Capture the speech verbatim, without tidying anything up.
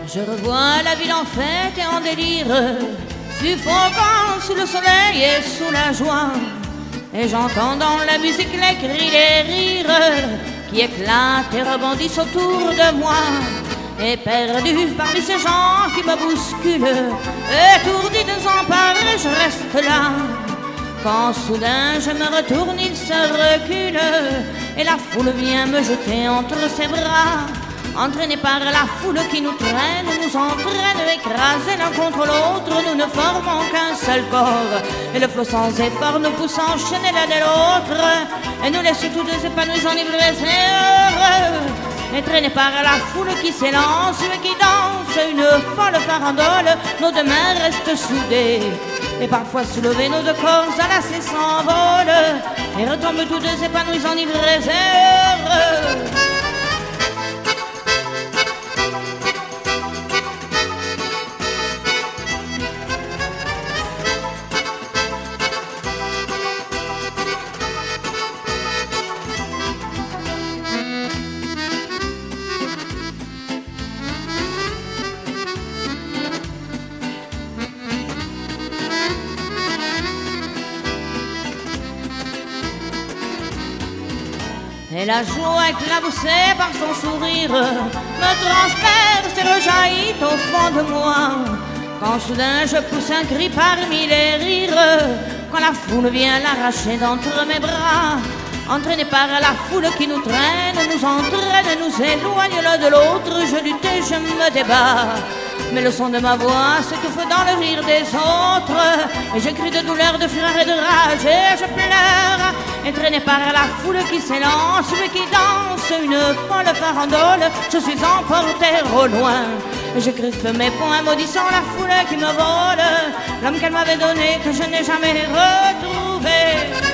Je revois la ville en fête et en délire, suffocant sous le soleil et sous la joie. Et j'entends dans la musique les cris, les rires qui éclatent et rebondissent autour de moi. Et perdu parmi ces gens qui me bousculent, étourdi, désemparé, je reste là. Quand soudain je me retourne, il se recule et la foule vient me jeter entre ses bras. Entraînés par la foule qui nous traîne, nous entraîne, écrasés l'un contre l'autre, nous ne formons qu'un seul corps. Et le flot sans effort nous pousse à enchaîner l'un et l'autre, et nous laisse tous deux épanouis, enivrés et heureux. Et traînés par la foule qui s'élance et qui danse une folle farandole, nos deux mains restent soudées. Et parfois soulevés, nos deux corps enlacés s'envolent, et retombent tous deux épanouis, enivrés et heureux. Et la joie éclaboussée par son sourire me transperce et rejaillit au fond de moi. Quand soudain je pousse un cri parmi les rires, quand la foule vient l'arracher d'entre mes bras. Entraînés par la foule qui nous traîne, nous entraîne, nous éloigne l'un de l'autre, je lutte et je me débat. Mais le son de ma voix s'étouffe dans le rire des autres, et je crie de douleur, de fureur et de rage, et je pleure. Entraîné par la foule qui s'élance et qui danse une folle farandole, je suis emporté au loin. Et je crispe mes poings, maudissant la foule qui me vole l'homme qu'elle m'avait donné, que je n'ai jamais retrouvé.